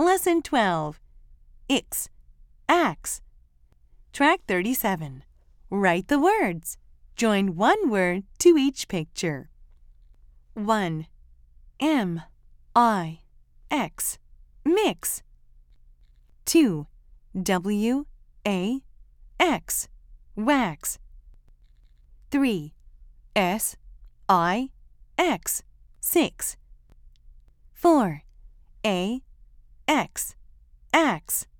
Lesson 12. X, axe. Track 37. Write the words. Join one word to each picture. 1. M-I-X, mix. 2. W-A-X, wax. 3. S-I-X, six. 4. A-X, axe.